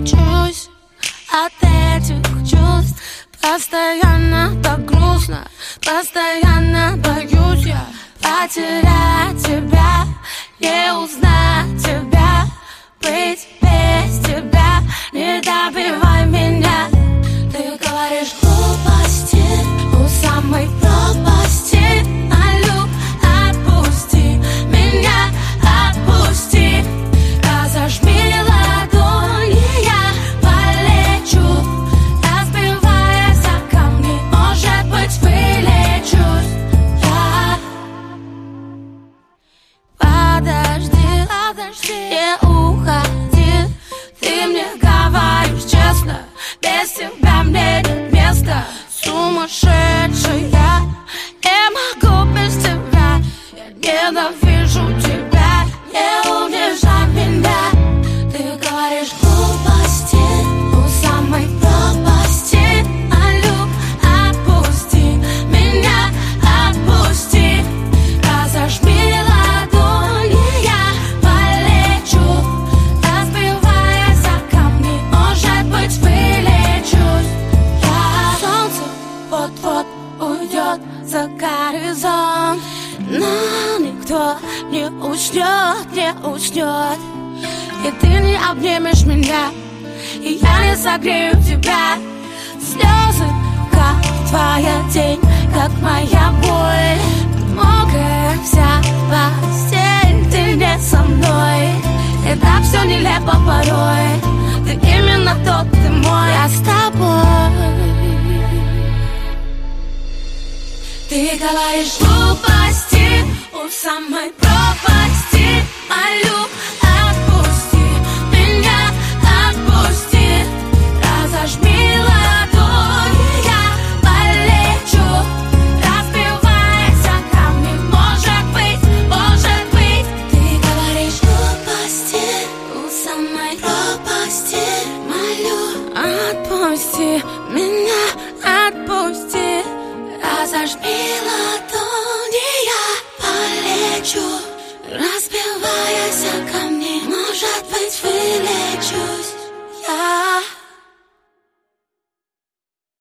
лечусь от этих чувств. Постоянно так грустно, постоянно боюсь я потерять тебя, не узнать тебя, быть без тебя. Не добивай меня. Ты говоришь глупости у самой пропасти. Молю, отпусти меня, отпусти. Разожми ладони, я полечу, разбиваясь о камни. Может быть, вылечусь я. Подожди, подожди, не уходи. Ты мне говоришь честно, без тебя мне нет места. Сумасшедшая, не могу без тебя. Я ненавижу тебя, не унижай меня. Ты говоришь глупости у самой пропасти. Молю, отпусти меня, отпусти. Разожми ладони, я полечу, разбиваясь о камни. Может быть, вылечусь я. Солнце вот-вот уйдет за горизонт, но никто не уснет, не уснет. И ты не обнимешь меня, и я не согрею тебя. Слезы, как твоя тень, как моя боль. Мокрая вся постель, ты не со мной. И так все нелепо порой. Ты именно тот, ты мой, я с тобой. Ты говоришь глупости у самой пропасти. Молю, отпусти меня, отпусти. Разожми ладони, я полечу, разбиваясь о камни. Может быть, ты говоришь глупости у самой пропасти. Молю, отпусти меня, отпусти. Разожми ладони, я полечу, разбиваясь о камни. Может быть, вылечусь я.